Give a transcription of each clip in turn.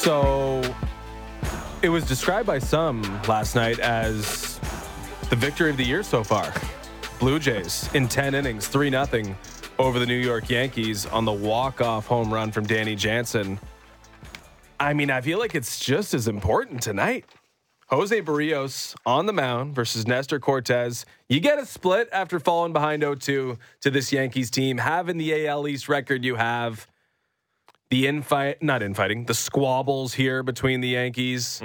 So it was described by some last night as the victory of the year so far. Blue Jays in 10 innings, 3-0 over the New York Yankees on the walk-off home run from Danny Jansen. I mean, I feel like it's just as important tonight. Jose Barrios on the mound versus Nestor Cortez. You get a split after falling behind 0-2 to this Yankees team. Having the AL East record you have, the squabbles here between the Yankees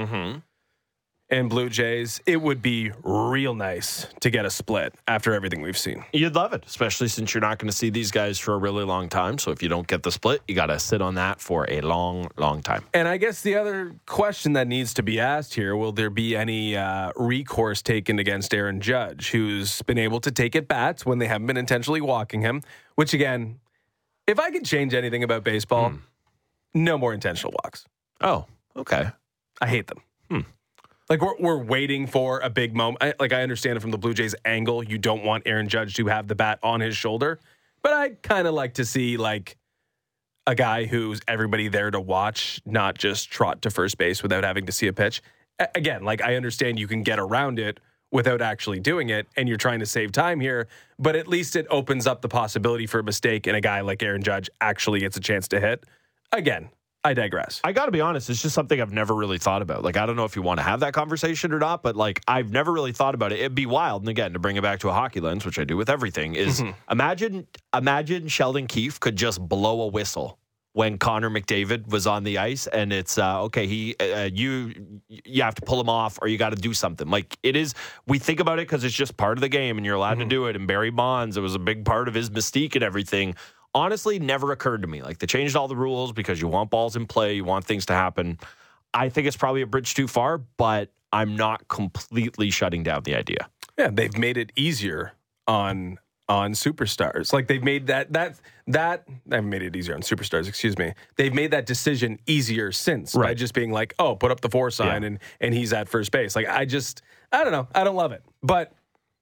and Blue Jays, it would be real nice to get a split after everything we've seen. You'd love it, especially since you're not going to see these guys for a really long time. So if you don't get the split, you got to sit on that for a long, long time. And I guess the other question that needs to be asked here, will there be any recourse taken against Aaron Judge, who's been able to take at bats when they haven't been intentionally walking him, which again, if I could change anything about baseball, no more intentional walks. Oh, okay. I hate them. Like we're waiting for a big moment. I understand it from the Blue Jays angle. You don't want Aaron Judge to have the bat on his shoulder, but I kind of like to see like a guy who's everybody there to watch, not just trot to first base without having to see a pitch. Again, like I understand you can get around it without actually doing it, and you're trying to save time here, but at least it opens up the possibility for a mistake, and a guy like Aaron Judge actually gets a chance to hit. Again, I digress. I got to be honest, it's just something I've never really thought about. Like, I don't know if you want to have that conversation or not, but like, I've never really thought about it. It'd be wild. And again, to bring it back to a hockey lens, which I do with everything, is imagine Sheldon Keefe could just blow a whistle when Connor McDavid was on the ice, and it's okay. You have to pull him off, or you got to do something. Like it is. We think about it because it's just part of the game, and you're allowed to do it. And Barry Bonds, it was a big part of his mystique and everything. Honestly, never occurred to me. Like, they changed all the rules because you want balls in play, you want things to happen. I think it's probably a bridge too far, but I'm not completely shutting down the idea. Yeah, they've made it easier on superstars. Like they've made that they haven't made it easier on superstars, excuse me. They've made that decision easier since by just being like, oh, put up the for sign and he's at first base. Like I don't know. I don't love it. But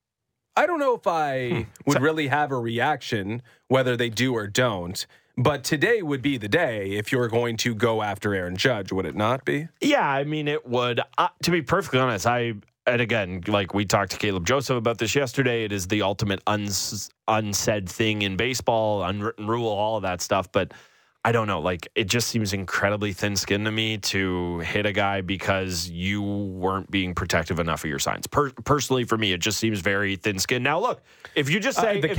I don't know if I would really have a reaction whether they do or don't. But today would be the day if you're going to go after Aaron Judge, would it not be? Yeah, I mean, it would. To be perfectly honest, and again, like we talked to Caleb Joseph about this yesterday, it is the ultimate unsaid thing in baseball, unwritten rule, all of that stuff. But I don't know. Like, it just seems incredibly thin-skinned to me to hit a guy because you weren't being protective enough of your signs. Personally, for me, it just seems very thin-skinned. Now, look, if you just say...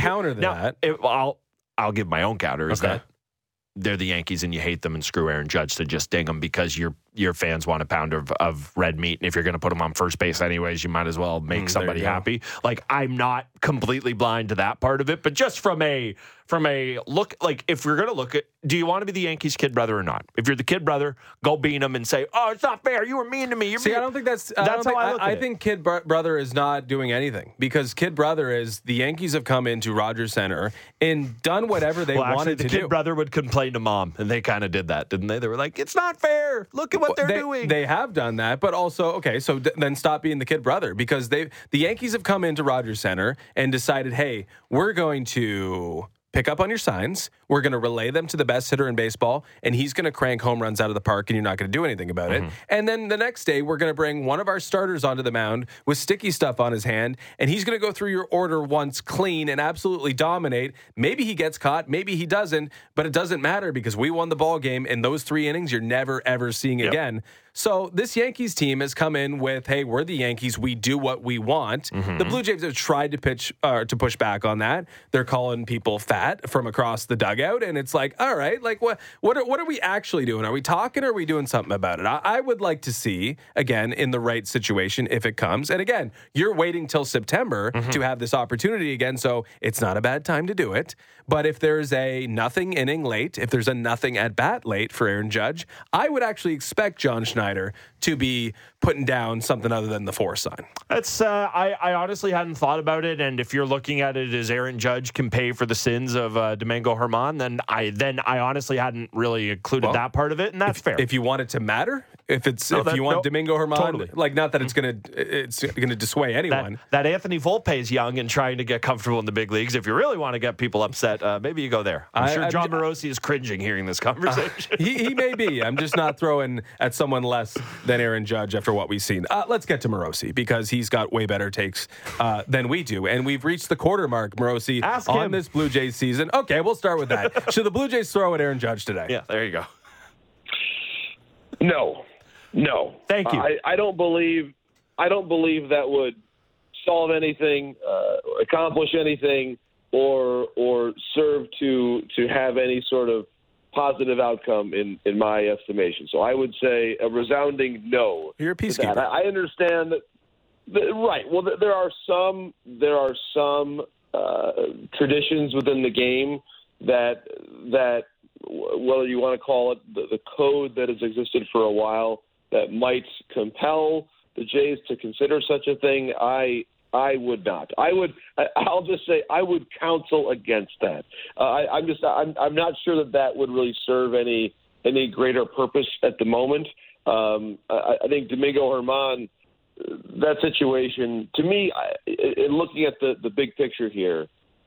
I'll give my own counter, is that they're the Yankees and you hate them and screw Aaron Judge to just ding them because your fans want a pound of red meat. And if you're going to put them on first base anyways, you might as well make somebody happy. Like, I'm not completely blind to that part of it, but just from a look, like if you're going to look at, do you want to be the Yankees' kid brother or not? If you're the kid brother, go beat him and say, oh, it's not fair. You were mean to me. I don't think that's how I look at it. I think kid brother is not doing anything because kid brother is the Yankees have come into Rogers Center and done whatever they wanted to do. The kid brother would complain to mom, and they kind of did that, didn't they? They were like, it's not fair. Look at what they're doing. They have done that, but also, okay, so then stop being the kid brother because the Yankees have come into Rogers Center and decided, hey, we're going to pick up on your signs. We're going to relay them to the best hitter in baseball, and he's going to crank home runs out of the park, and you're not going to do anything about it. And then the next day, we're going to bring one of our starters onto the mound with sticky stuff on his hand, and he's going to go through your order once clean and absolutely dominate. Maybe he gets caught, maybe he doesn't, but it doesn't matter because we won the ball game, and those 3 innings you're never, ever seeing again. So this Yankees team has come in with, hey, we're the Yankees. We do what we want. The Blue Jays have tried to push back on that. They're calling people fat from across the dugout, and it's like, all right, like what are we actually doing? Are we talking or are we doing something about it? I would like to see, again, in the right situation if it comes. And again, you're waiting till September to have this opportunity again, so it's not a bad time to do it. But if there's a nothing inning late, if there's a nothing at bat late for Aaron Judge, I would actually expect John Schneider to be putting down something other than the 4 sign. That's I honestly hadn't thought about it, and if you're looking at it as Aaron Judge can pay for the sins of Domingo Germán, then I honestly hadn't really included that part of it, and that's fair. If you want it to matter, If you want Domingo Germán, totally. like not that it's gonna dissuade anyone. That Anthony Volpe is young and trying to get comfortable in the big leagues. If you really want to get people upset, maybe you go there. I'm sure John Morosi is cringing hearing this conversation. He may be. I'm just not throwing at someone less than Aaron Judge after what we've seen. Let's get to Morosi because he's got way better takes than we do, and we've reached the quarter mark, Morosi, on this Blue Jays season. Okay, we'll start with that. Should the Blue Jays throw at Aaron Judge today? Yeah, there you go. No. Thank you. I don't believe that would solve anything, accomplish anything, or serve to have any sort of positive outcome in my estimation. So I would say a resounding no. You're a peacekeeper. I understand that. Right. Well, there are some traditions within the game that whether you want to call it the code that has existed for a while that might compel the Jays to consider such a thing. I would not. I'll just say I would counsel against that. I'm not sure that would really serve any greater purpose at the moment. I think Domingo Germán, that situation, to me, in looking at the big picture here,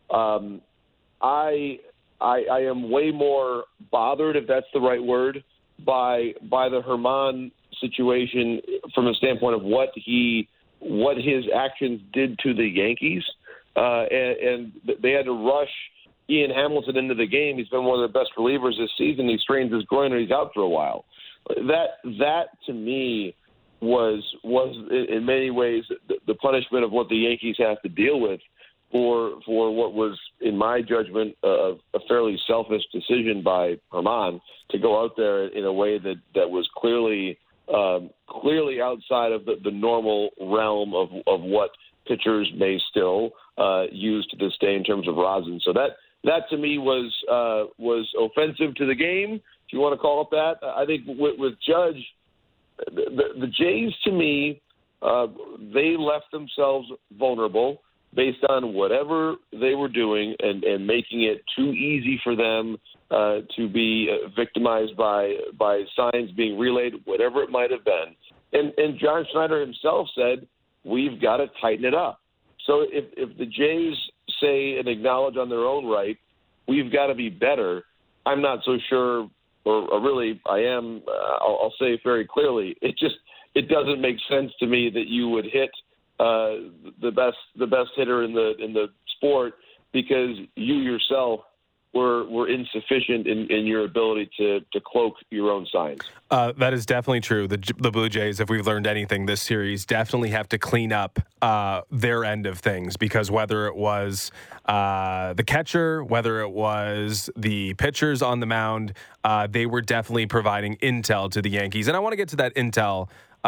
I am way more bothered, if that's the right word, by the Germán situation from a standpoint of what his actions did to the Yankees, and they had to rush Ian Hamilton into the game. He's been one of their best relievers this season. He strained his groin and he's out for a while. That to me was in many ways the punishment of what the Yankees have to deal with for what was, in my judgment, a fairly selfish decision by Germán to go out there in a way that was clearly outside of the normal realm of what pitchers may still use to this day in terms of rosin. So that to me was offensive to the game, if you want to call it that. I think with Judge, the Jays, to me, they left themselves vulnerable based on whatever they were doing and making it too easy for them to be victimized by signs being relayed, whatever it might have been. And John Schneider himself said, we've got to tighten it up. So if the Jays say and acknowledge on their own right, we've got to be better, I'm not so sure, or really I am, I'll say very clearly, it doesn't make sense to me that you would hit the best hitter in the sport because you yourself were insufficient in your ability to cloak your own signs. That is definitely true. The Blue Jays, if we've learned anything this series, definitely have to clean up their end of things because whether it was the catcher, whether it was the pitchers on the mound, they were definitely providing intel to the Yankees. And I want to get to that intel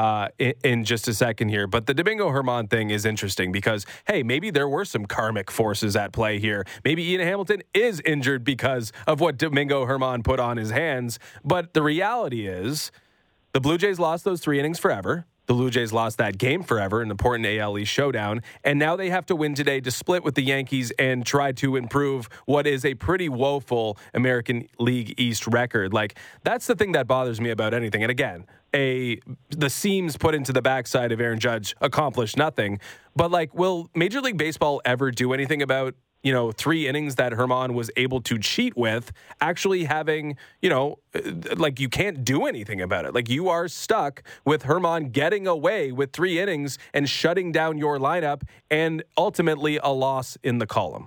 in just a second here. But the Domingo Germán thing is interesting because, hey, maybe there were some karmic forces at play here. Maybe Ian Hamilton is injured because of what Domingo Germán put on his hands. But the reality is the Blue Jays lost those 3 innings forever. The Blue Jays lost that game forever, an important AL East showdown, and now they have to win today to split with the Yankees and try to improve what is a pretty woeful American League East record. Like, that's the thing that bothers me about anything. And again, the seams put into the backside of Aaron Judge accomplished nothing. But, like, will Major League Baseball ever do anything about 3 innings that Germán was able to cheat with actually having, like you can't do anything about it. Like you are stuck with Germán getting away with 3 innings and shutting down your lineup and ultimately a loss in the column.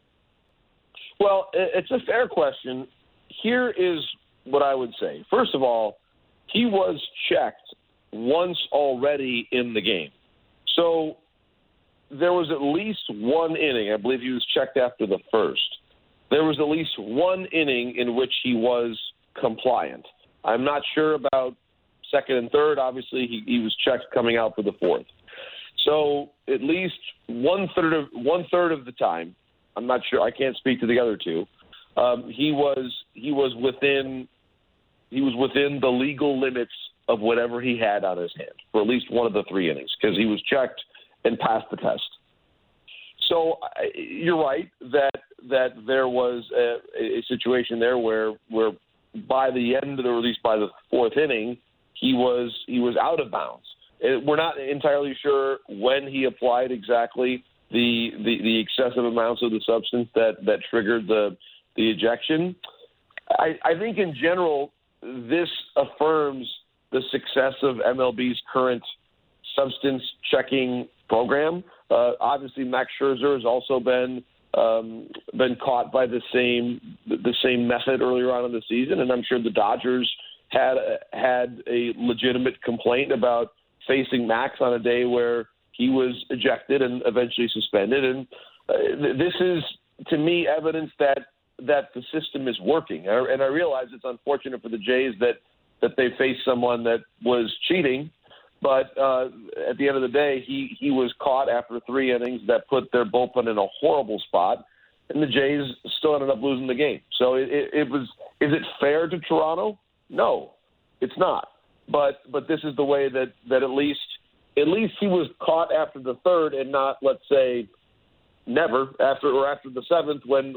Well, it's a fair question. Here is what I would say. First of all, he was checked once already in the game. So there was at least 1 inning. I believe he was checked after the first. There was at least 1 inning in which he was compliant. I'm not sure about second and third. Obviously, he was checked coming out for the fourth. So at least one third of the time, I'm not sure. I can't speak to the other 2. He was within the legal limits of whatever he had on his hand for at least one of the 3 innings because he was checked and passed the test. So you're right that there was a situation there where by the end, or at least by the 4th inning, he was out of bounds. We're not entirely sure when he applied exactly the excessive amounts of the substance that triggered the ejection. I think in general, this affirms the success of MLB's current substance checking program. Obviously, Max Scherzer has also been caught by the same method earlier on in the season, and I'm sure the Dodgers had a legitimate complaint about facing Max on a day where he was ejected and eventually suspended. And this is, to me, evidence that the system is working. And I realize it's unfortunate for the Jays that they faced someone that was cheating, but at the end of the day, he was caught after 3 innings that put their bullpen in a horrible spot, and the Jays still ended up losing the game. So is it fair to Toronto? No, it's not. But this is the way that at least he was caught after the 3rd and not, let's say, never after the 7th when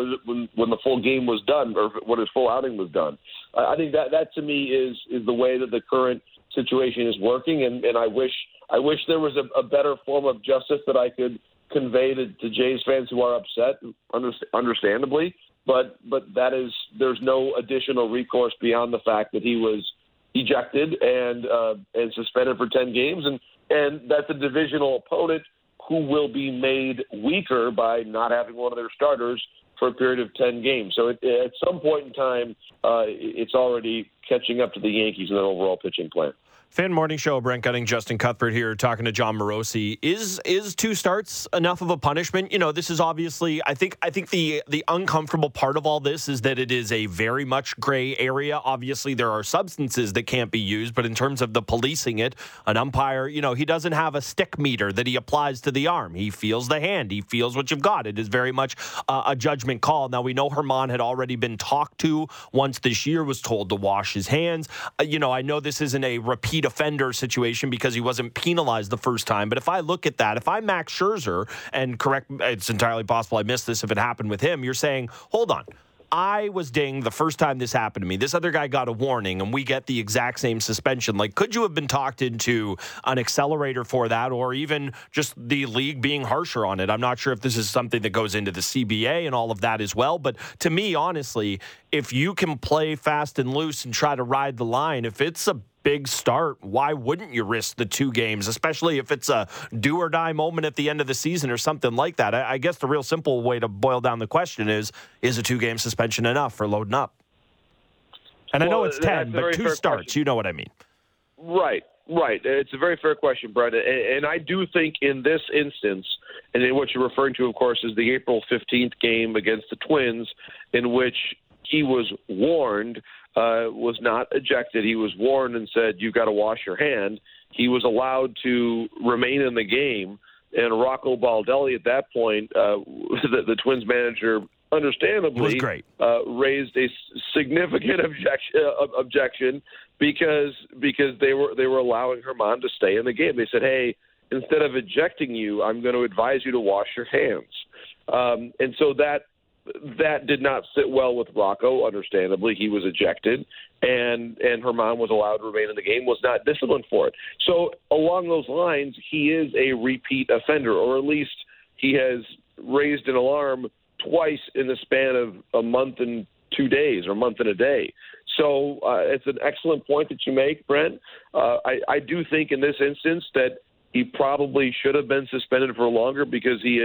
the full game was done or when his full outing was done. I think that to me is the way that the current situation is working, and I wish there was a better form of justice that I could convey to Jays fans who are upset, understandably. But there's no additional recourse beyond the fact that he was ejected and suspended for 10 games, and that's a divisional opponent who will be made weaker by not having one of their starters for a period of 10 games. So at some point in time, it's already catching up to the Yankees in their overall pitching plan. Fan Morning Show, Brent Gutting, Justin Cuthbert here, talking to John Morosi. Is 2 starts enough of a punishment? You know, this is obviously, I think the uncomfortable part of all this is that it is a very much gray area. Obviously, there are substances that can't be used, but in terms of the policing it, an umpire, he doesn't have a stick meter that he applies to the arm. He feels the hand. He feels what you've got. It is very much a judgment call. Now, we know Germán had already been talked to once this year, was told to wash his hands. I know this isn't a repeat offender situation because he wasn't penalized the first time. But if I look at that, if I'm Max Scherzer, and correct, it's entirely possible I missed this if it happened with him, you're saying, hold on, I was dinged the first time this happened to me. This other guy got a warning, and we get the exact same suspension. Like, could you have been talked into an accelerator for that, or even just the league being harsher on it? I'm not sure if this is something that goes into the CBA and all of that as well. But to me, honestly, if you can play fast and loose and try to ride the line, if it's a big start, why wouldn't you risk the 2 games, especially if it's a do or die moment at the end of the season or something like that? I guess the real simple way to boil down the question is a 2-game suspension enough for loading up? And I know it's 10, but 2 starts, question. You know what I mean. Right. It's a very fair question, Brett. And I do think in this instance, and in what you're referring to, of course, is the April 15th game against the Twins, in which he was warned, was not ejected. He was warned and said, "You've got to wash your hand." He was allowed to remain in the game, and Rocco Baldelli at that point, the Twins manager, understandably, was great. Raised a significant objection because they were allowing Germán to stay in the game. They said, "Hey, instead of ejecting you, I'm going to advise you to wash your hands," and so that did not sit well with Rocco, understandably. He was ejected, and Germán was allowed to remain in the game, was not disciplined for it. So along those lines, he is a repeat offender, or at least he has raised an alarm twice in the span of a month and 2 days, or a month and a day. So it's an excellent point that you make, Brent. I do think in this instance that he probably should have been suspended for longer because he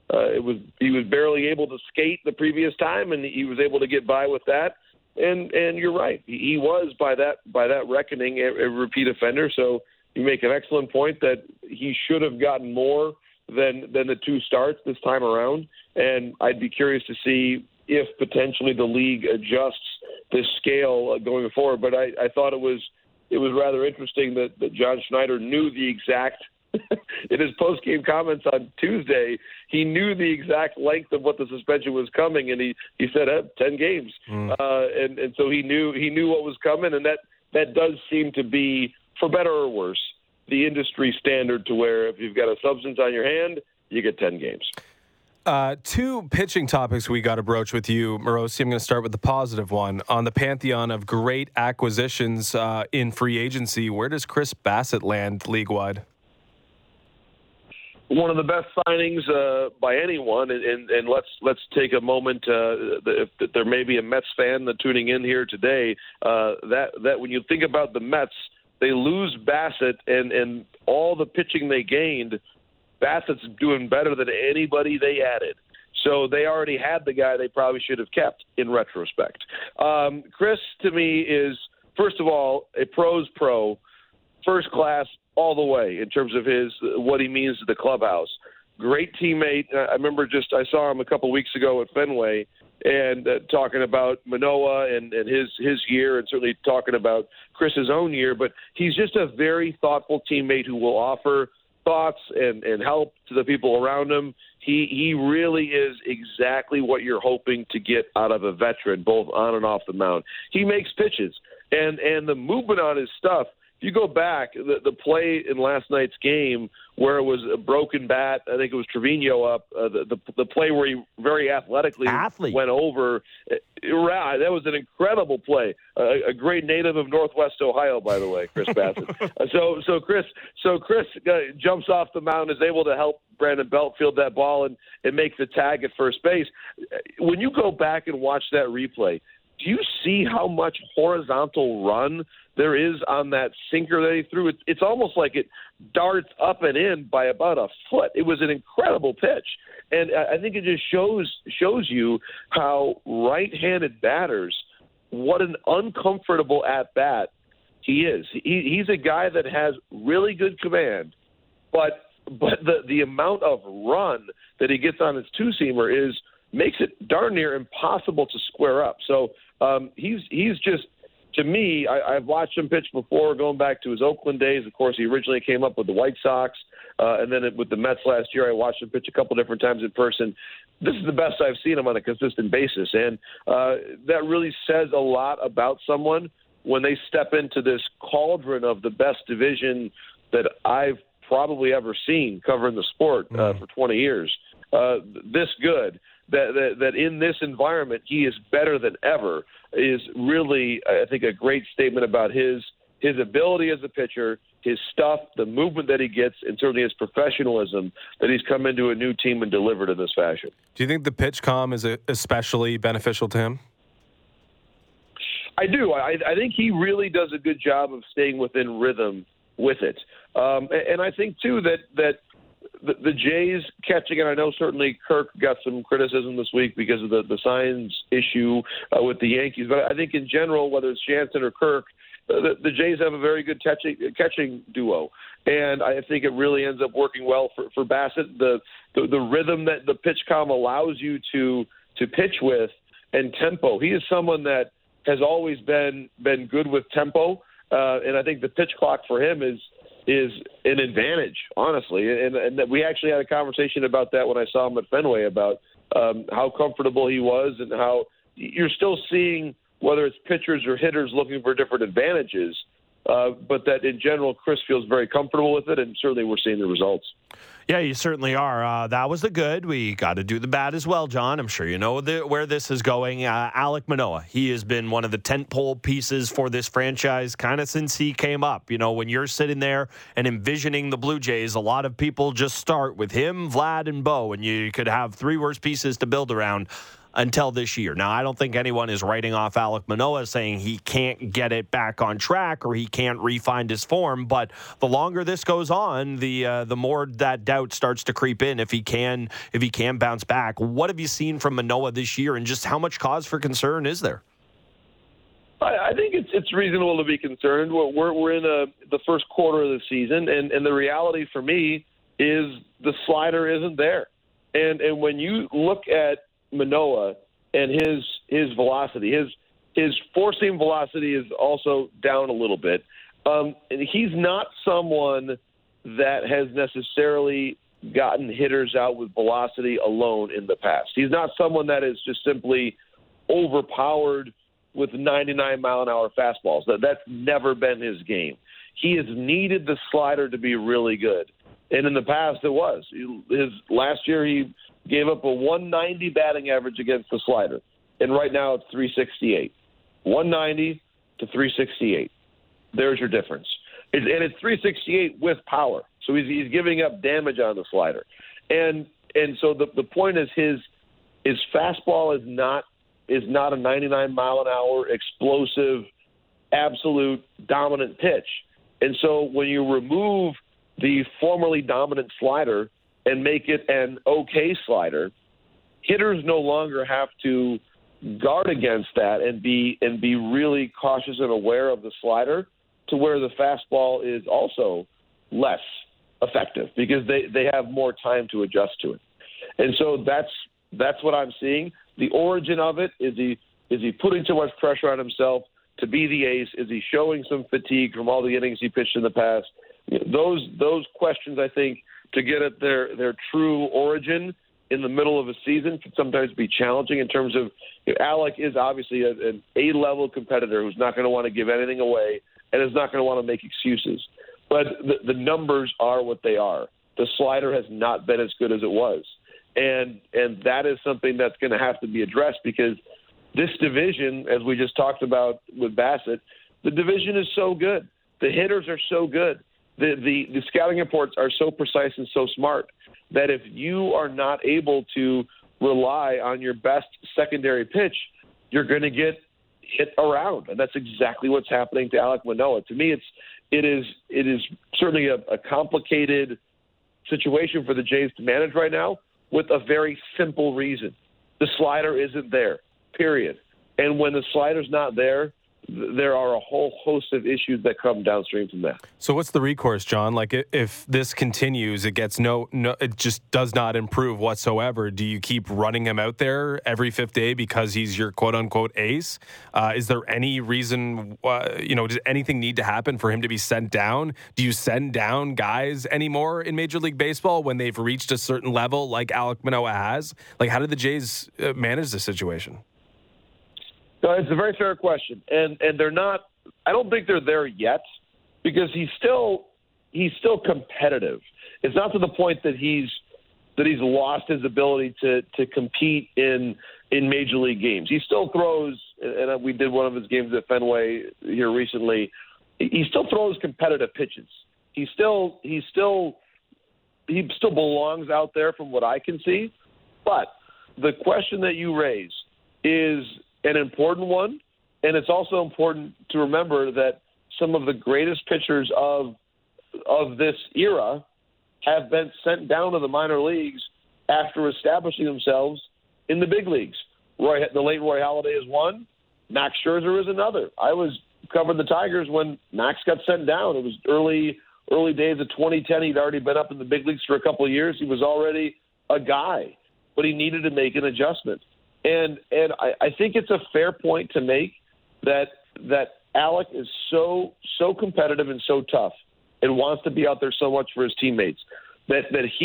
was barely able to skate the previous time, and he was able to get by with that. And you're right, he was by that reckoning a repeat offender. So you make an excellent point that he should have gotten more than the 2 starts this time around. And I'd be curious to see if potentially the league adjusts this scale going forward. But I thought it was rather interesting that John Schneider knew the exact in his post-game comments on Tuesday, he knew the exact length of what the suspension was coming, and he said 10 games, and so he knew what was coming, and that does seem to be, for better or worse, the industry standard, to where if you've got a substance on your hand, you get 10 games. Two pitching topics we got to broach with you, Morosi. I'm going to start with the positive one. On the pantheon of great acquisitions in free agency, where does Chris Bassitt land league-wide? One of the best signings by anyone, and let's take a moment. If there may be a Mets fan tuning in here today, that when you think about the Mets, they lose Bassitt and all the pitching they gained. Bassett's doing better than anybody they added. So they already had the guy they probably should have kept in retrospect. Chris, to me, is, first of all, a pro's pro, first class all the way in terms of what he means to the clubhouse. Great teammate. I remember I saw him a couple weeks ago at Fenway and talking about Manoah and his year, and certainly talking about Chris's own year. But he's just a very thoughtful teammate who will offer thoughts and help to the people around him. He really is exactly what you're hoping to get out of a veteran, both on and off the mound. He makes pitches, and the movement on his stuff. If you go back, the play in last night's game where it was a broken bat, I think it was Trevino up, the play where he very athletically went over. That was an incredible play. A great native of Northwest Ohio, by the way, Chris Bassitt. So Chris jumps off the mound, is able to help Brandon Belt field that ball and make the tag at first base. When you go back and watch that replay, do you see how much horizontal run there is on that sinker that he threw? It's almost like it darts up and in by about a foot. It was an incredible pitch. And I think it just shows you how right-handed batters, what an uncomfortable at-bat he is. He's a guy that has really good command, but the amount of run that he gets on his two-seamer makes it darn near impossible to square up. So he's just, to me, I've watched him pitch before, going back to his Oakland days. Of course, he originally came up with the White Sox, and then with the Mets last year, I watched him pitch a couple different times in person. This is the best I've seen him on a consistent basis, and that really says a lot about someone when they step into this cauldron of the best division that I've probably ever seen covering the sport for 20 years. This good. That in this environment he is better than ever is really, I think, a great statement about his ability as a pitcher, his stuff, the movement that he gets, and certainly his professionalism that he's come into a new team and delivered in this fashion. Do you think the pitch comm is especially beneficial to him? I do. I think he really does a good job of staying within rhythm with it. And I think, too, that the Jays catching, and I know certainly Kirk got some criticism this week because of the signs issue with the Yankees, but I think in general, whether it's Jansen or Kirk, the Jays have a very good catching duo, and I think it really ends up working well for Bassitt. The rhythm that the pitch comm allows you to pitch with, and tempo. He is someone that has always been good with tempo, and I think the pitch clock for him is an advantage, honestly. And that we actually had a conversation about that when I saw him at Fenway about how comfortable he was and how you're still seeing, whether it's pitchers or hitters looking for different advantages, but that in general, Chris feels very comfortable with it, and certainly we're seeing the results. Yeah, you certainly are. That was the good. We got to do the bad as well, John. I'm sure you know where this is going. Alek Manoah, he has been one of the tentpole pieces for this franchise kind of since he came up. You know, when you're sitting there and envisioning the Blue Jays, a lot of people just start with him, Vlad, and Bo, and you could have three worse pieces to build around until this year. Now, I don't think anyone is writing off Alek Manoah saying he can't get it back on track or he can't re-find his form, but the longer this goes on, the more that doubt starts to creep in if he can bounce back. What have you seen from Manoah this year, and just how much cause for concern is there? I think it's reasonable to be concerned. We're in the first quarter of the season, and the reality for me is the slider isn't there. And when you look at Manoah and his velocity, his four-seam velocity is also down a little bit. And he's not someone that has necessarily gotten hitters out with velocity alone in the past. He's not someone that is just simply overpowered with 99-mile-an-hour fastballs. That's never been his game. He has needed the slider to be really good. And in the past, it was. Last year, he gave up a 190 batting average against the slider, and right now it's 368. 190 to 368. There's your difference. And it's 368 with power. So he's giving up damage on the slider. And so the point is his fastball is not a 99 mile an hour explosive, absolute dominant pitch. And so when you remove the formerly dominant slider and make it an okay slider, hitters no longer have to guard against that and be really cautious and aware of the slider, to where the fastball is also less effective because they have more time to adjust to it. And so that's what I'm seeing. The origin of it is he putting too much pressure on himself to be the ace? Is he showing some fatigue from all the innings he pitched in the past? Those questions, I think, to get at their true origin in the middle of a season can sometimes be challenging in terms of Alec is obviously an A-level competitor who's not going to want to give anything away and is not going to want to make excuses. But the numbers are what they are. The slider has not been as good as it was. And that is something that's going to have to be addressed because this division, as we just talked about with Bassett, the division is so good. The hitters are so good. The scouting reports are so precise and so smart that if you are not able to rely on your best secondary pitch, you're going to get hit around. And that's exactly what's happening to Alek Manoah. To me, it is certainly a complicated situation for the Jays to manage right now with a very simple reason. The slider isn't there, period. And when the slider's not there, there are a whole host of issues that come downstream from that. So what's the recourse, John? Like if this continues, it gets it just does not improve whatsoever. Do you keep running him out there every fifth day because he's your quote unquote ace? Is there any reason, does anything need to happen for him to be sent down? Do you send down guys anymore in Major League Baseball when they've reached a certain level like Alek Manoah has? Like, how did the Jays manage this situation? No, it's a very fair question, and they're not. I don't think they're there yet because he's still competitive. It's not to the point that he's lost his ability to compete in major league games. He still throws, and we did one of his games at Fenway here recently. He still throws competitive pitches. He still belongs out there from what I can see. But the question that you raise is an important one, and it's also important to remember that some of the greatest pitchers of this era have been sent down to the minor leagues after establishing themselves in the big leagues. The late Roy Halladay is one. Max Scherzer is another. I was covering the Tigers when Max got sent down. It was early days of 2010. He'd already been up in the big leagues for a couple of years. He was already a guy, but he needed to make an adjustment. And I think it's a fair point to make that Alec is so competitive and so tough and wants to be out there so much for his teammates that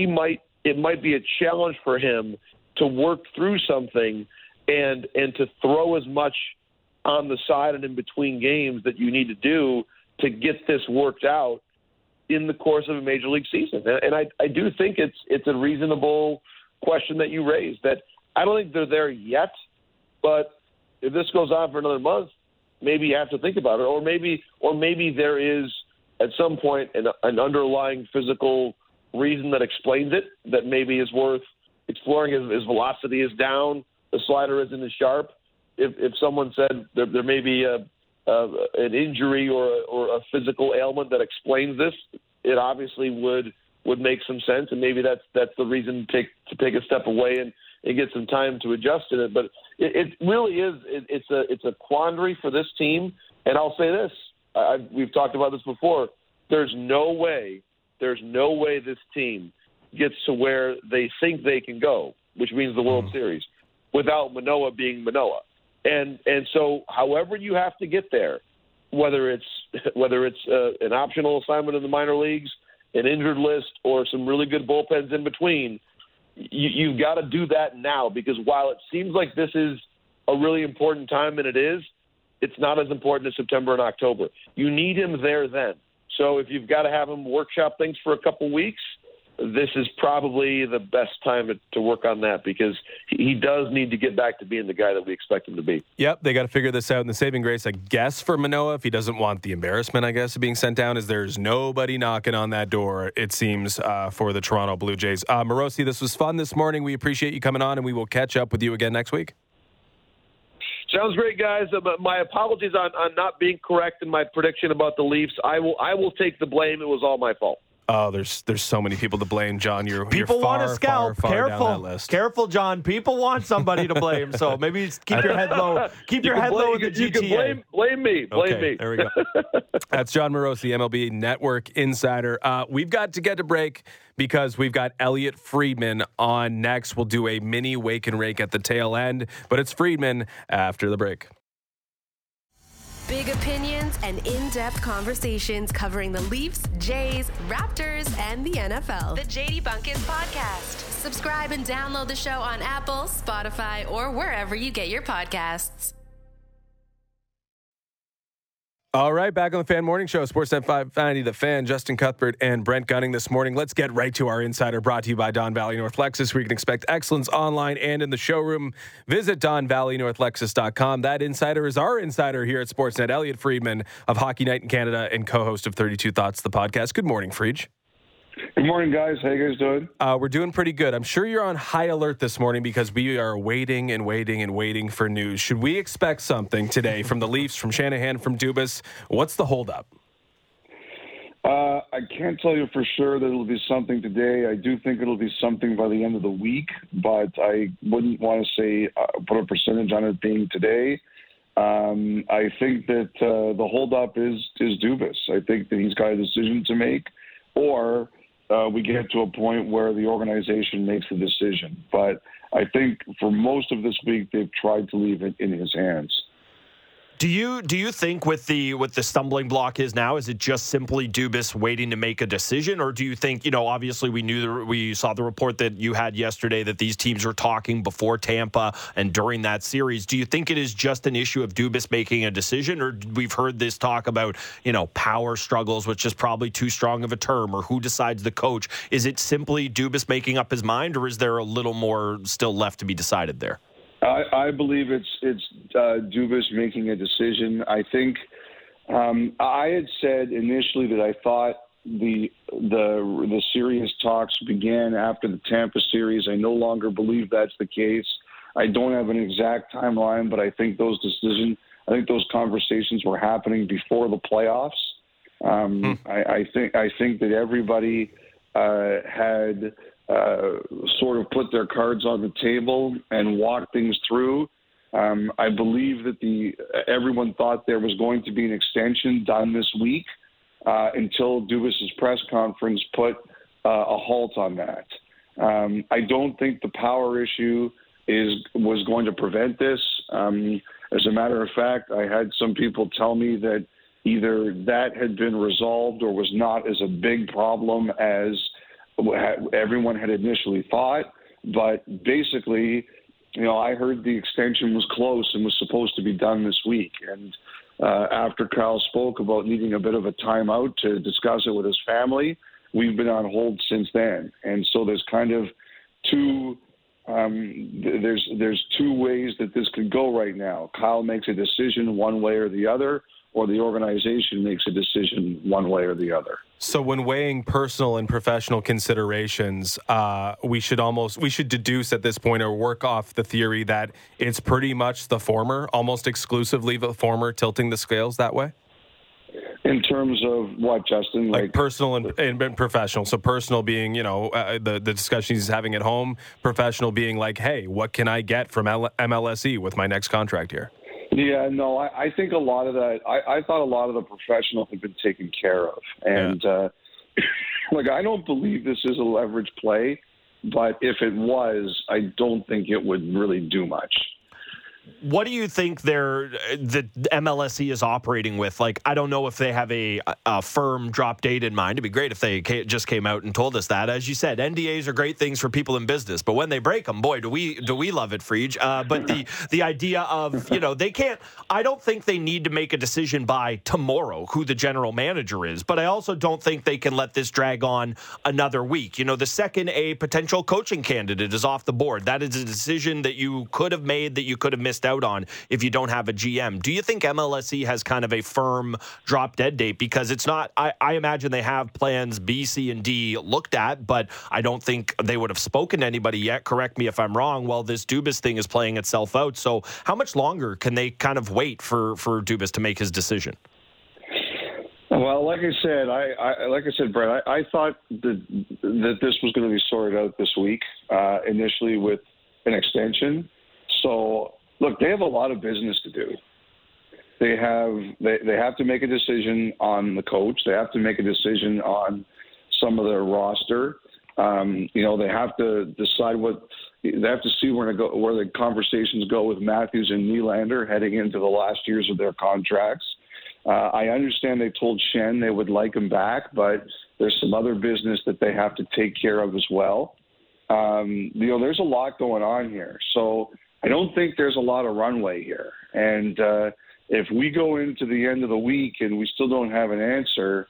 it might be a challenge for him to work through something and to throw as much on the side and in between games that you need to do to get this worked out in the course of a major league season. And I do think it's a reasonable question that you raised, that I don't think they're there yet, but if this goes on for another month, maybe you have to think about it, or maybe there is at some point an underlying physical reason that explains it that maybe is worth exploring. His velocity is down, the slider isn't as sharp. If someone said there may be an injury or a physical ailment that explains this, it obviously would make some sense, and maybe that's the reason to take a step away and get some time to adjust to it. But it really is. It's a quandary for this team. And I'll say this: we've talked about this before. There's no way this team gets to where they think they can go, which means the World Series, without Manoah being Manoah. And so, however you have to get there, whether it's an optional assignment in the minor leagues, an injured list, or some really good bullpens in between, you've got to do that now, because while it seems like this is a really important time, and it's not as important as September and October. You need him there then. So if you've got to have him workshop things for a couple weeks, this is probably the best time to work on that because he does need to get back to being the guy that we expect him to be. Yep, they got to figure this out. And the saving grace, I guess, for Manoah, if he doesn't want the embarrassment, I guess, of being sent down, is there's nobody knocking on that door, it seems, for the Toronto Blue Jays. Morosi, this was fun this morning. We appreciate you coming on, and we will catch up with you again next week. Sounds great, guys. My apologies on not being correct in my prediction about the Leafs. I will take the blame. It was all my fault. Oh, there's so many people to blame, John. People you're want far, to scalp. far Careful, down that list. Careful, John. People want somebody to blame. So maybe keep your head low. Keep your head low in the GTA. You can blame me. Blame me. There we go. That's John Morosi, MLB Network insider. We've got to get to break because we've got Elliot Friedman on next. We'll do a mini wake and rake at the tail end, but it's Friedman after the break. Big opinions and in-depth conversations covering the Leafs, Jays, Raptors, and the NFL. The JD Bunkis Podcast. Subscribe and download the show on Apple, Spotify, or wherever you get your podcasts. All right, back on the Fan Morning Show, Sportsnet 590, The Fan, Justin Cuthbert and Brent Gunning this morning. Let's get right to our insider, brought to you by Don Valley North Lexus, where you can expect excellence online and in the showroom. Visit DonValleyNorthLexus.com. That insider is our insider here at Sportsnet, Elliot Friedman of Hockey Night in Canada and co-host of 32 Thoughts, the podcast. Good morning, Friedge. Good morning, guys. How you guys doing? We're doing pretty good. I'm sure you're on high alert this morning because we are waiting for news. Should we expect something today from the Leafs, from Shanahan, from Dubas? What's the holdup? I can't tell you for sure that it'll be something today. I do think it'll be something by the end of the week, but I wouldn't want to say put a percentage on it being today. I think that the holdup is Dubas. I think that he's got a decision to make, or we get to a point where the organization makes the decision. But I think for most of this week, they've tried to leave it in his hands. Do you think with the stumbling block is now, is it just simply Dubas waiting to make a decision, or do you think, obviously we saw the report that you had yesterday that these teams were talking before Tampa and during that series? Do you think it is just an issue of Dubas making a decision, or we've heard this talk about power struggles, which is probably too strong of a term, or who decides the coach? Is it simply Dubas making up his mind, or is there a little more still left to be decided there? I believe it's Dubas making a decision. I think I had said initially that I thought the serious talks began after the Tampa series. I no longer believe that's the case. I don't have an exact timeline, but I think those conversations were happening before the playoffs. I think that everybody had sort of put their cards on the table and walked things through. I believe that everyone thought there was going to be an extension done this week until Dubas's press conference put a halt on that. I don't think the power issue was going to prevent this. As a matter of fact, I had some people tell me that either that had been resolved or was not as a big problem as everyone had initially thought. But basically, I heard the extension was close and was supposed to be done this week. And after Kyle spoke about needing a bit of a timeout to discuss it with his family, we've been on hold since then. And so there's kind of two ways that this could go right now. Kyle makes a decision one way or the other, or the organization makes a decision one way or the other. So when weighing personal and professional considerations, we should deduce at this point, or work off the theory that it's pretty much the former, almost exclusively the former, tilting the scales that way? In terms of what, Justin? Like personal and professional. So personal being, the discussions he's having at home. Professional being like, hey, what can I get from MLSE with my next contract here? Yeah, no, I think a lot of that, I thought a lot of the professional had been taken care of. And, I don't believe this is a leverage play, but if it was, I don't think it would really do much. what do you think the MLSE is operating with? Like, I don't know if they have a firm drop date in mind. It'd be great if they just came out and told us that. As you said, NDAs are great things for people in business, but when they break them, boy, do we love it, Friedge. But the idea of, they can't, I don't think they need to make a decision by tomorrow who the general manager is, but I also don't think they can let this drag on another week. The second a potential coaching candidate is off the board, that is a decision that you could have made, that you could have missed out on if you don't have a GM. Do you think MLSE has kind of a firm drop dead date? Because it's not, I imagine they have plans B, C, and D looked at, but I don't think they would have spoken to anybody yet. Correct me if I'm wrong. Well, this Dubas thing is playing itself out. So how much longer can they kind of wait for Dubas to make his decision? Well, like I said, Brett, I thought that this was going to be sorted out this week, initially with an extension. So, look, they have a lot of business to do. They have to make a decision on the coach. They have to make a decision on some of their roster. They have to decide they have to see where the conversations go with Matthews and Nylander heading into the last years of their contracts. I understand they told Shen they would like him back, but there's some other business that they have to take care of as well. There's a lot going on here. So I don't think there's a lot of runway here. And if we go into the end of the week and we still don't have an answer,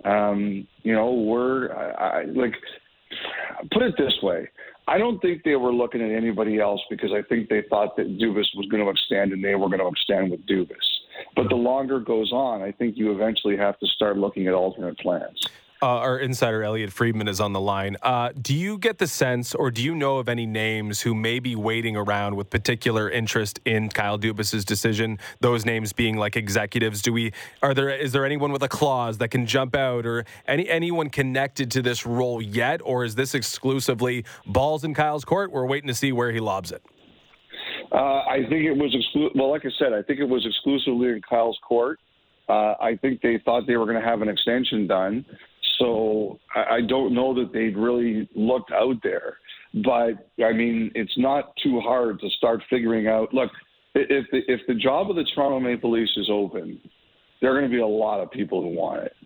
put it this way. I don't think they were looking at anybody else because I think they thought that Dubas was going to extend and they were going to extend with Dubas. But the longer it goes on, I think you eventually have to start looking at alternate plans. Our insider, Elliot Friedman, is on the line. Do you get the sense, or do you know of any names who may be waiting around with particular interest in Kyle Dubas's decision? Those names being like executives. Is there anyone with a clause that can jump out, or anyone connected to this role yet, or is this exclusively balls in Kyle's court? We're waiting to see where he lobs it. I think it was like I said, I think it was exclusively in Kyle's court. I think they thought they were going to have an extension done. So I don't know that they'd really looked out there. But, I mean, it's not too hard to start figuring out. Look, if the job of the Toronto Maple Leafs is open, there are going to be a lot of people who want it.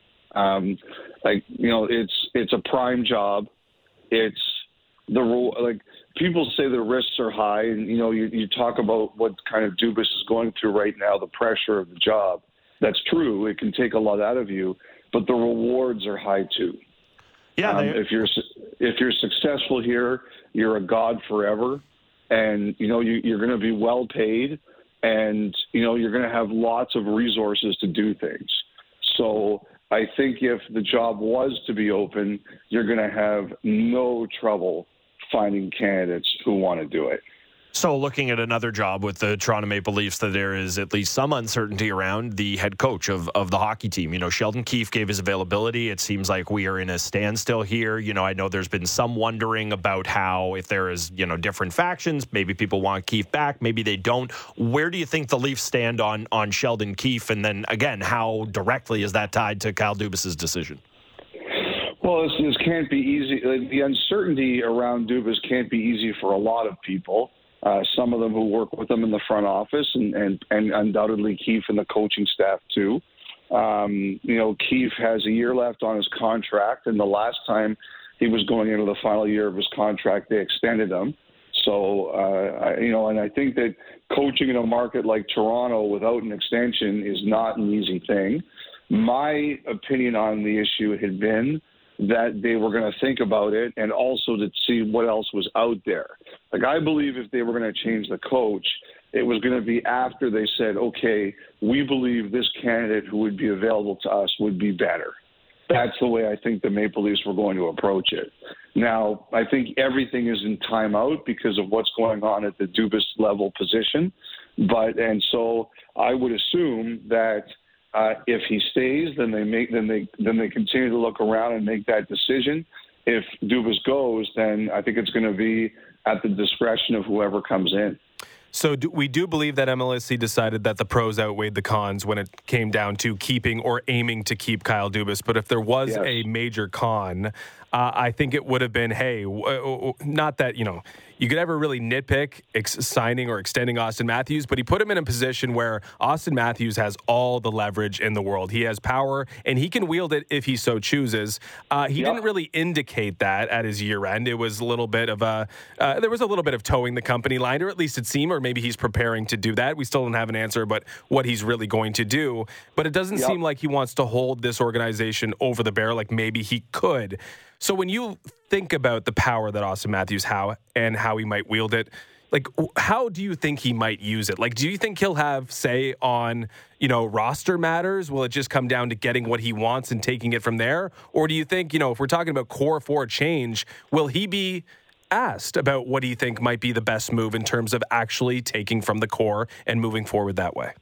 It's a prime job. It's the role. Like, people say the risks are high, and, you talk about what kind of Dubas is going through right now, the pressure of the job. That's true. It can take a lot out of you. But the rewards are high too. Yeah, if you're successful here, you're a god forever, and you're going to be well paid, and you're going to have lots of resources to do things. So I think if the job was to be open, you're going to have no trouble finding candidates who want to do it. So looking at another job with the Toronto Maple Leafs that there is at least some uncertainty around, the head coach of the hockey team. Sheldon Keefe gave his availability. It seems like we are in a standstill here. I know there's been some wondering about how, if there is, different factions, maybe people want Keefe back, maybe they don't. Where do you think the Leafs stand on Sheldon Keefe? And then, again, how directly is that tied to Kyle Dubas's decision? Well, this can't be easy. The uncertainty around Dubas can't be easy for a lot of people. Some of them who work with them in the front office, and undoubtedly Keefe and the coaching staff too. Keefe has a year left on his contract, and the last time he was going into the final year of his contract, they extended him. So, and I think that coaching in a market like Toronto without an extension is not an easy thing. My opinion on the issue had been that they were going to think about it and also to see what else was out there. Like, I believe if they were going to change the coach, it was going to be after they said, okay, we believe this candidate who would be available to us would be better. That's the way I think the Maple Leafs were going to approach it. Now, I think everything is in timeout because of what's going on at the Dubas level position. And so I would assume that if he stays, then they continue to look around and make that decision. If Dubas goes, then I think it's going to be at the discretion of whoever comes in. So we do believe that MLSE decided that the pros outweighed the cons when it came down to keeping or aiming to keep Kyle Dubas. But if there was a major con, I think it would have been, hey, not that, you could ever really nitpick signing or extending Austin Matthews, but he put him in a position where Austin Matthews has all the leverage in the world. He has power, and he can wield it if he so chooses. He didn't really indicate that at his year end. It was a little bit of there was a little bit of towing the company line, or at least it seemed, or maybe he's preparing to do that. We still don't have an answer, but what he's really going to do. But it doesn't seem like he wants to hold this organization over the barrel like maybe he could. So when you think about the power that Austin Matthews and how he might wield it, like, how do you think he might use it? Like, do you think he'll have say on, roster matters? Will it just come down to getting what he wants and taking it from there? Or do you think, if we're talking about core four change, will he be asked about what do you think might be the best move in terms of actually taking from the core and moving forward that way?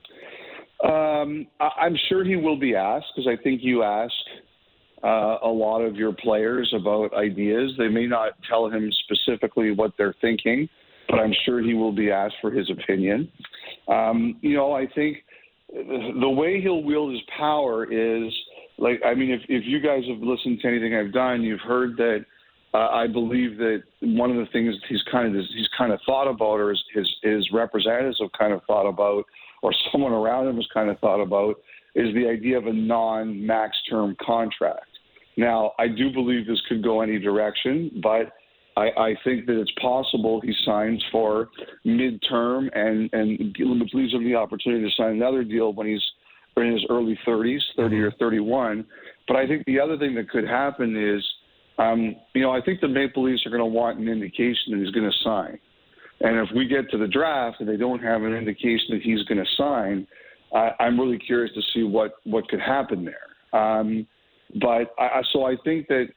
I'm sure he will be asked, because I think you ask a lot of your players about ideas. They may not tell him specifically what they're thinking, but I'm sure he will be asked for his opinion. I think the way he'll wield his power is, if you guys have listened to anything I've done, you've heard that I believe that one of the things he's kind of thought about, or his representatives have kind of thought about, or someone around him has kind of thought about, is the idea of a non-max term contract. Now, I do believe this could go any direction, but I think that it's possible he signs for midterm and leaves him the opportunity to sign another deal when he's in his early 30s, 30 or 31. But I think the other thing that could happen is, I think the Maple Leafs are going to want an indication that he's going to sign. And if we get to the draft and they don't have an indication that he's going to sign, I'm really curious to see what could happen there. So I think that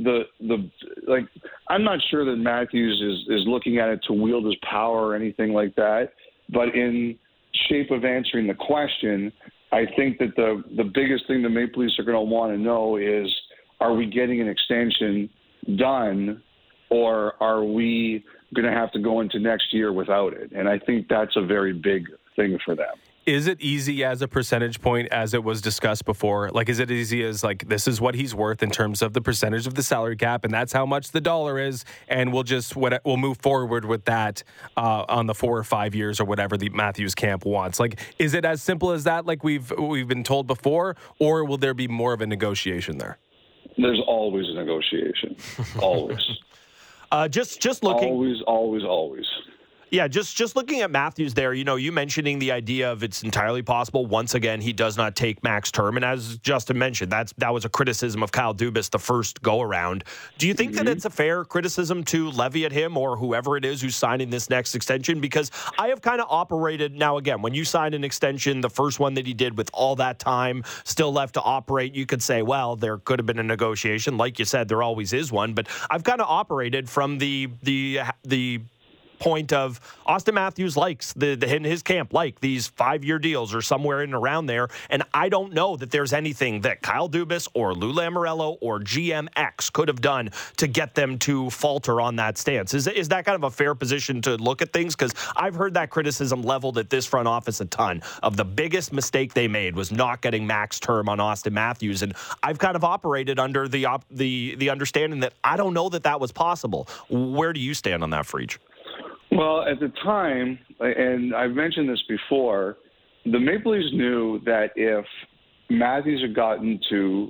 I'm not sure that Matthews is looking at it to wield his power or anything like that. But in shape of answering the question, I think that the biggest thing the Maple Leafs are going to want to know is, are we getting an extension done, or are we going to have to go into next year without it? And I think that's a very big thing for them. Is it easy as a percentage point, as it was discussed before? Like, is it easy as, like, this is what he's worth in terms of the percentage of the salary cap, and that's how much the dollar is, and we'll move forward with that on the 4 or 5 years or whatever the Matthews camp wants? Like, is it as simple as that, like we've been told before, or will there be more of a negotiation there? There's always a negotiation. Always. Just looking. Always. Yeah, just looking at Matthews there, you mentioning the idea of it's entirely possible, once again, he does not take max term. And as Justin mentioned, that was a criticism of Kyle Dubas the first go-around. Do you think that it's a fair criticism to levy at him or whoever it is who's signing this next extension? Because I have kind of operated, now again, when you sign an extension, the first one that he did with all that time still left to operate, you could say, well, there could have been a negotiation. Like you said, there always is one. But I've kind of operated from the point of Austin Matthews likes in his camp these 5-year deals or somewhere in and around there, and I don't know that there's anything that Kyle Dubas or Lou Lamoriello or GMX could have done to get them to falter on that stance. Is that kind of a fair position to look at things? Because I've heard that criticism leveled at this front office a ton. Of the biggest mistake they made was not getting max term on Austin Matthews, and I've kind of operated under the understanding that I don't know that was possible. Where do you stand on that, Friedge? Well, at the time, and I've mentioned this before, the Maple Leafs knew that if Matthews had gotten to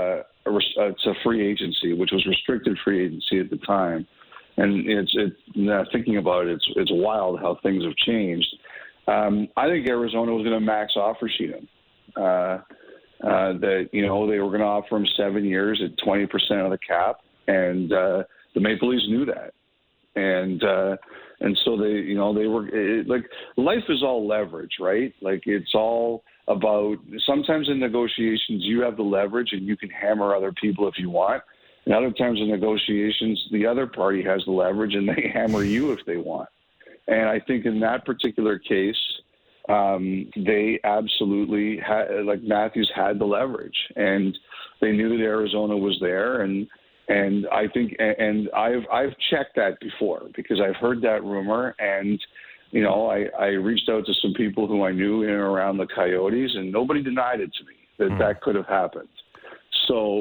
free agency, which was restricted free agency at the time, and thinking about it, it's wild how things have changed. I think Arizona was going to max offer sheet him. They were going to offer him 7 years at 20% of the cap, and the Maple Leafs knew that. And so they were like, life is all leverage, right? Like, it's all about, sometimes in negotiations you have the leverage and you can hammer other people if you want. And other times in negotiations, the other party has the leverage and they hammer you if they want. And I think in that particular case, they absolutely had, like, Matthews had the leverage, and they knew that Arizona was there. And I think, and I've checked that before because I've heard that rumor, and I reached out to some people who I knew in and around the Coyotes, and nobody denied it to me that could have happened. So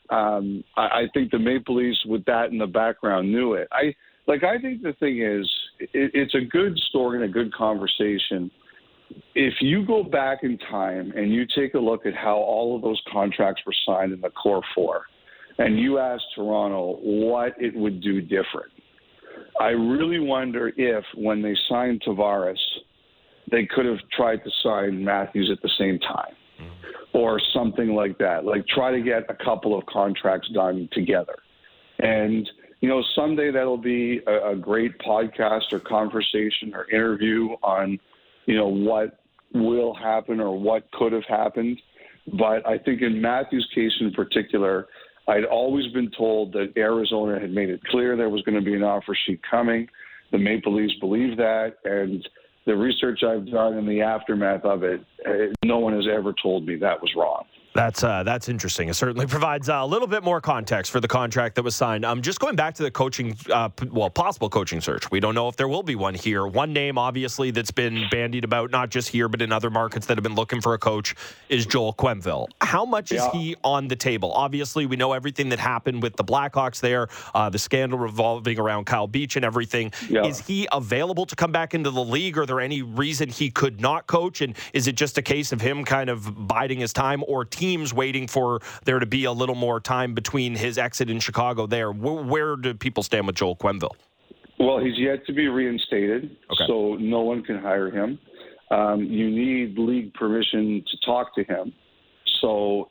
I think the Maple Leafs, with that in the background, knew it. I think the thing is, it's a good story and a good conversation. If you go back in time and you take a look at how all of those contracts were signed in the Core Four, and you ask Toronto what it would do different, I really wonder if, when they signed Tavares, they could have tried to sign Matthews at the same time, or something like that. Like, try to get a couple of contracts done together. And, someday that'll be a great podcast or conversation or interview on, what will happen or what could have happened. But I think in Matthews' case in particular, I'd always been told that Arizona had made it clear there was going to be an offer sheet coming. The Maple Leafs believe that, and the research I've done in the aftermath of it, no one has ever told me that was wrong. That's interesting. It certainly provides a little bit more context for the contract that was signed. Just going back to the coaching, possible coaching search. We don't know if there will be one here. One name, obviously, that's been bandied about, not just here, but in other markets that have been looking for a coach, is Joel Quenneville. How much is he on the table? Obviously, we know everything that happened with the Blackhawks there, the scandal revolving around Kyle Beach and everything. Yeah. Is he available to come back into the league? Are there any reason he could not coach? And is it just a case of him kind of biding his time, or teams waiting for there to be a little more time between his exit in Chicago there? Where do people stand with Joel Quenneville? Well, he's yet to be reinstated, so no one can hire him. You need league permission to talk to him. So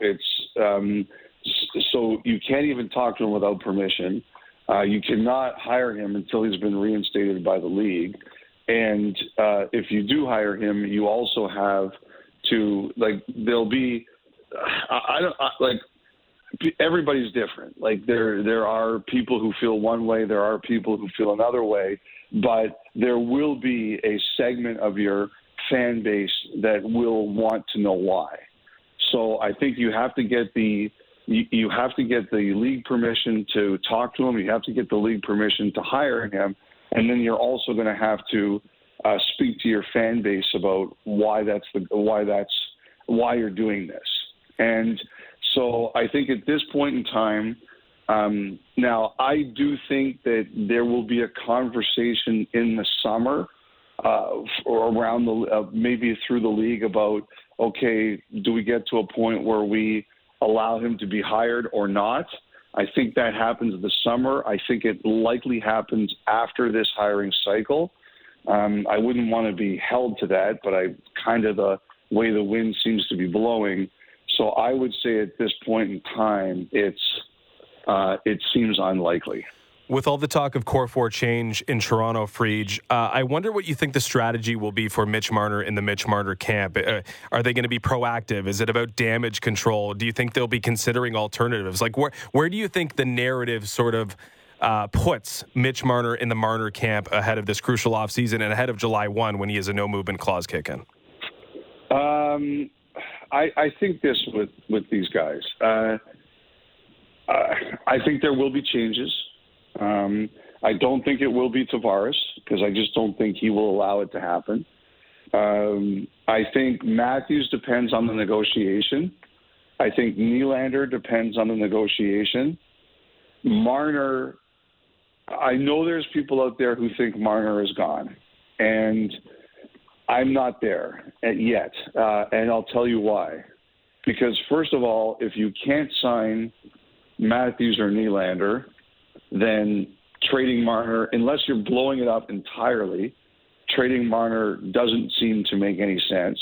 so you can't even talk to him without permission. You cannot hire him until he's been reinstated by the league. And if you do hire him, you also have to, there'll be, everybody's different. Like, there are people who feel one way, there are people who feel another way, but there will be a segment of your fan base that will want to know why. So I think you have to get the league permission to talk to him. You have to get the league permission to hire him, and then you're also going to have to speak to your fan base about why you're doing this. And so I think at this point in time, now I do think that there will be a conversation in the summer or around maybe through the league about, okay, do we get to a point where we allow him to be hired or not? I think that happens this summer. I think it likely happens after this hiring cycle. I wouldn't want to be held to that, but the way the wind seems to be blowing. So I would say at this point in time, it seems unlikely. With all the talk of Core 4 change in Toronto, Friedge, I wonder what you think the strategy will be for Mitch Marner in the Mitch Marner camp. Are they going to be proactive? Is it about damage control? Do you think they'll be considering alternatives? Like, where do you think the narrative sort of puts Mitch Marner in the Marner camp ahead of this crucial offseason and ahead of July 1 when he has a no-movement clause kick in? I think this with these guys. I think there will be changes. I don't think it will be Tavares, because I just don't think he will allow it to happen. I think Matthews depends on the negotiation. I think Nylander depends on the negotiation. Marner, I know there's people out there who think Marner is gone, and I'm not there yet, and I'll tell you why. Because, first of all, if you can't sign Matthews or Nylander, then trading Marner, unless you're blowing it up entirely, trading Marner doesn't seem to make any sense.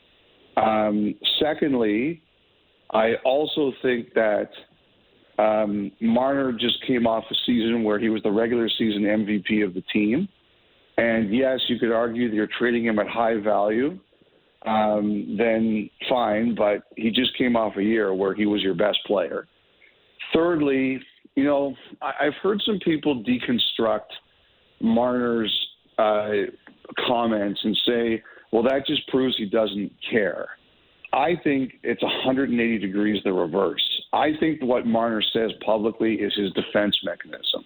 Secondly, I also think that Marner just came off a season where he was the regular season MVP of the team. And yes, you could argue that you're trading him at high value, then fine, but he just came off a year where he was your best player. Thirdly, I've heard some people deconstruct Marner's comments and say, well, that just proves he doesn't care. I think it's 180 degrees the reverse. I think what Marner says publicly is his defense mechanism.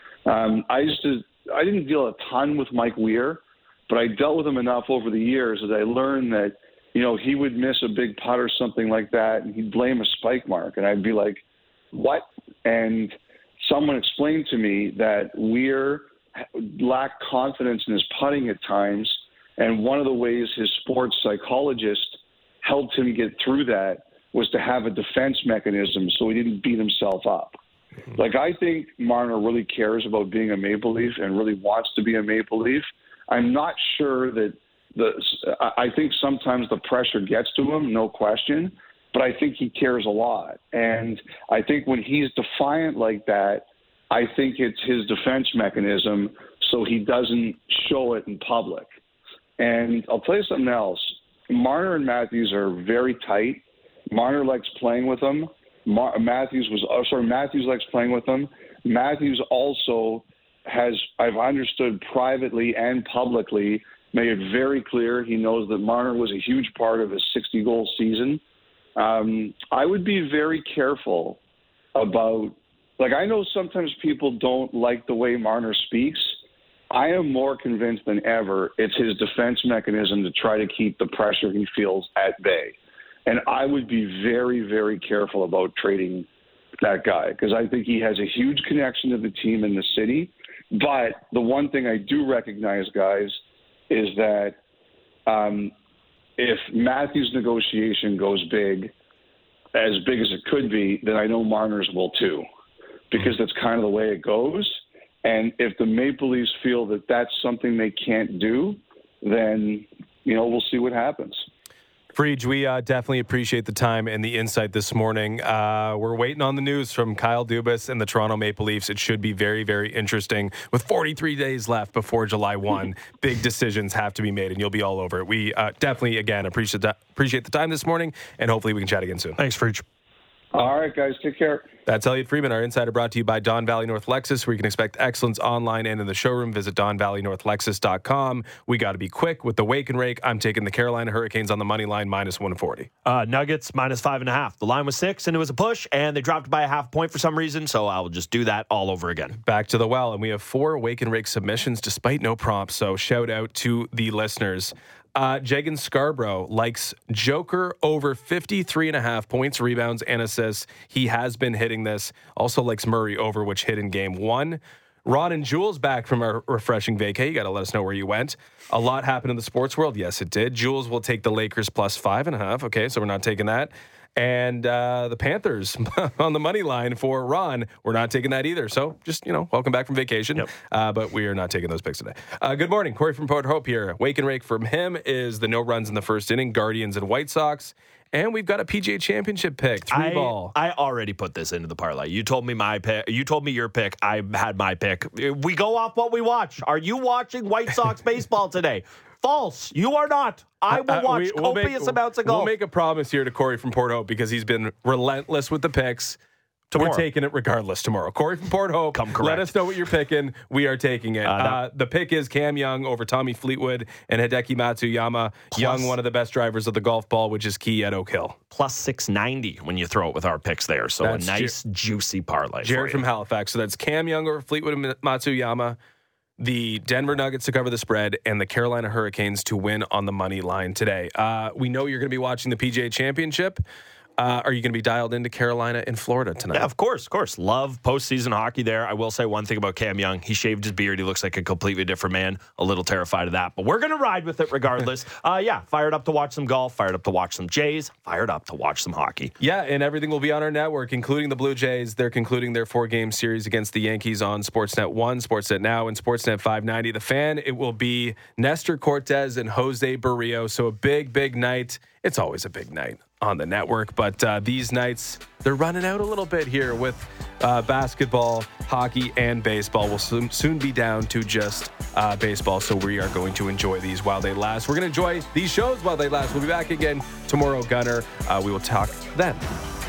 I didn't deal a ton with Mike Weir, but I dealt with him enough over the years that I learned that, he would miss a big putt or something like that, and he'd blame a spike mark. And I'd be like, what? And someone explained to me that Weir lacked confidence in his putting at times, and one of the ways his sports psychologist helped him get through that was to have a defense mechanism so he didn't beat himself up. Like, I think Marner really cares about being a Maple Leaf and really wants to be a Maple Leaf. I'm not sure that I think sometimes the pressure gets to him, no question, but I think he cares a lot. And I think when he's defiant like that, I think it's his defense mechanism so he doesn't show it in public. And I'll tell you something else. Marner and Matthews are very tight. Marner likes playing with him. Matthews likes playing with him. Matthews also has, I've understood privately and publicly, made it very clear he knows that Marner was a huge part of his 60-goal season. I would be very careful about, like, I know sometimes people don't like the way Marner speaks. I am more convinced than ever it's his defense mechanism to try to keep the pressure he feels at bay. And I would be very, very careful about trading that guy because I think he has a huge connection to the team in the city. But the one thing I do recognize, guys, is that if Matthews' negotiation goes big as it could be, then I know Marner's will too, because that's kind of the way it goes. And if the Maple Leafs feel that that's something they can't do, then, we'll see what happens. Friedge, we definitely appreciate the time and the insight this morning. We're waiting on the news from Kyle Dubas and the Toronto Maple Leafs. It should be very, very interesting. With 43 days left before July 1, big decisions have to be made, and you'll be all over it. We definitely, again, appreciate the time this morning, and hopefully we can chat again soon. Thanks, Friedge. All right, guys. Take care. That's Elliot Friedman, our insider, brought to you by Don Valley North Lexus, where you can expect excellence online and in the showroom. Visit DonValleyNorthLexus.com. We got to be quick with the wake and rake. I'm taking the Carolina Hurricanes on the money line, -140. Nuggets, -5.5. The line was 6, and it was a push, and they dropped by a half point for some reason, so I'll just do that all over again. Back to the well, and we have 4 wake and rake submissions despite no prompts, so shout out to the listeners. Jagan Scarborough likes Joker over 53.5 points, rebounds, and assists. He has been hitting this. Also likes Murray over, which hit in game 1. Ron and Jules back from our refreshing vacay. You got to let us know where you went. A lot happened in the sports world. Yes, it did. Jules will take the Lakers +5.5. Okay, so we're not taking that. And the Panthers on the money line for Ron. We're not taking that either. So just, welcome back from vacation. Yep. But we are not taking those picks today. Good morning. Corey from Port Hope here. Wake and rake from him is the no runs in the first inning, Guardians and White Sox. And we've got a PGA Championship pick, 3-ball. I already put this into the parlay. You told me my pick. You told me your pick. I had my pick. We go off what we watch. Are you watching White Sox baseball today? False. You are not. I will watch copious amounts of golf. We'll make a promise here to Corey from Port Hope because he's been relentless with the picks. Tomorrow. We're taking it regardless tomorrow. Corey from Port Hope, come correct. Let us know what you're picking. We are taking it. The pick is Cam Young over Tommy Fleetwood and Hideki Matsuyama. Young, one of the best drivers of the golf ball, which is key at Oak Hill. +690 when you throw it with our picks there. So that's a nice, juicy parlay. Jared from Halifax. So that's Cam Young over Fleetwood and Matsuyama. The Denver Nuggets to cover the spread, and the Carolina Hurricanes to win on the money line today. We know you're going to be watching the PGA Championship. Are you going to be dialed into Carolina and Florida tonight? Yeah, of course. Love postseason hockey there. I will say one thing about Cam Young. He shaved his beard. He looks like a completely different man. A little terrified of that. But we're going to ride with it regardless. Fired up to watch some golf. Fired up to watch some Jays. Fired up to watch some hockey. Yeah, and everything will be on our network, including the Blue Jays. They're concluding their 4-game series against the Yankees on Sportsnet 1, Sportsnet Now, and Sportsnet 590. The Fan, it will be Nestor Cortez and Jose Barrio. So a big, big night. It's always a big night on the network, but these nights, they're running out a little bit here with basketball, hockey, and baseball. We'll soon be down to just baseball, so we are going to enjoy these while they last. We're going to enjoy these shows while they last. We'll be back again tomorrow, Gunner. We will talk then.